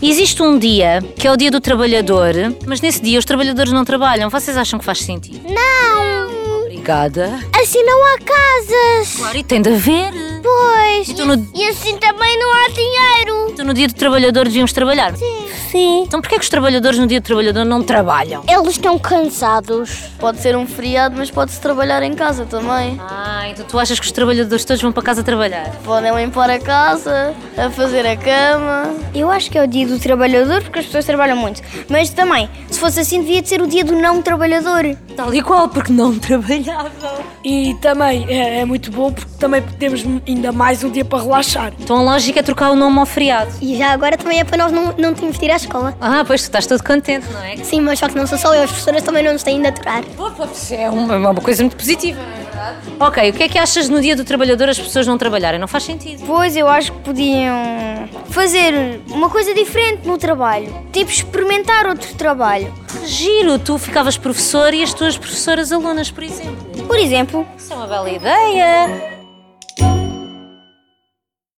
Existe um dia que é o dia do trabalhador, mas nesse dia os trabalhadores não trabalham. Vocês acham que faz sentido? Não! Obrigada. Assim não há casas. Claro, e tem de haver. Pois. E assim também não há dinheiro. Então no dia do trabalhador devíamos trabalhar? Sim. Então porquê que os trabalhadores no dia do trabalhador não trabalham? Eles estão cansados. Pode ser um feriado, mas pode-se trabalhar em casa também. Então tu achas que os trabalhadores todos vão para casa trabalhar? Podem limpar a casa, a fazer a cama. Eu acho que é o dia do trabalhador porque as pessoas trabalham muito. Mas também, se fosse assim, devia de ser o dia do não trabalhador. Tal e qual, porque não trabalhavam. E também é muito bom porque também temos ainda mais um dia para relaxar. Então a lógica é trocar o nome ao feriado. E já agora também é para nós não termos de ir à escola. Pois tu estás todo contente, não é? Sim, mas só que não sou só eu, as professoras também não nos têm de aturar. É uma coisa muito positiva, não é verdade? Ok, o que é que achas no dia do trabalhador as pessoas não trabalharem? Não faz sentido. Pois, eu acho que podiam fazer uma coisa diferente no trabalho. Tipo, experimentar outro trabalho. Giro, tu ficavas professor e as tuas professoras alunas, por exemplo. Por exemplo, Isso é uma bela ideia.